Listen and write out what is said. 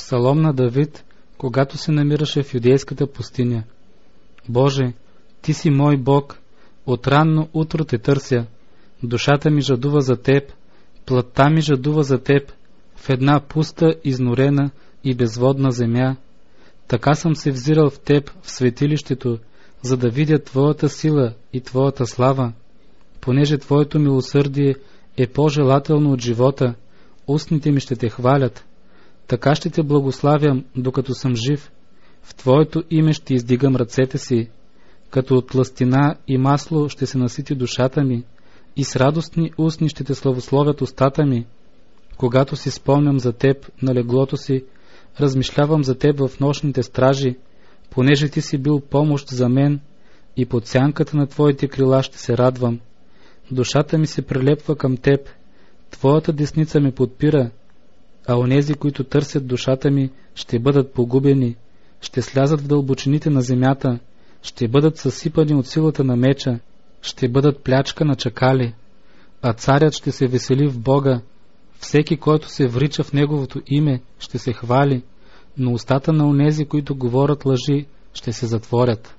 Псалом на Давид, когато се намираше в юдейската пустиня. Боже, Ти си мой Бог, от ранно утро Те търся. Душата ми жадува за Теб, плътта ми жадува за Теб, в една пуста, изнорена и безводна земя. Така съм се взирал в Теб в светилището, за да видя Твоята сила и Твоята слава. Понеже Твоето милосърдие е по-желателно от живота, устните ми ще Те хвалят. Така ще Те благославям, докато съм жив. В Твоето име ще издигам ръцете си. Като от тлъстина и масло ще се насити душата ми, и с радостни устни ще Те славословят устата ми. Когато си спомням за Теб на леглото си, размишлявам за Теб в нощните стражи, понеже Ти си бил помощ за мен, и под сянката на Твоите крила ще се радвам. Душата ми се прилепва към Теб, Твоята десница ме подпира, а онези, които търсят душата ми, ще бъдат погубени, ще слязат в дълбочините на земята, ще бъдат съсипани от силата на меча, ще бъдат плячка на чакали, а царят ще се весели в Бога. Всеки, който се врича в Неговото име, ще се хвали, но устата на онези, които говорят лъжи, ще се затворят.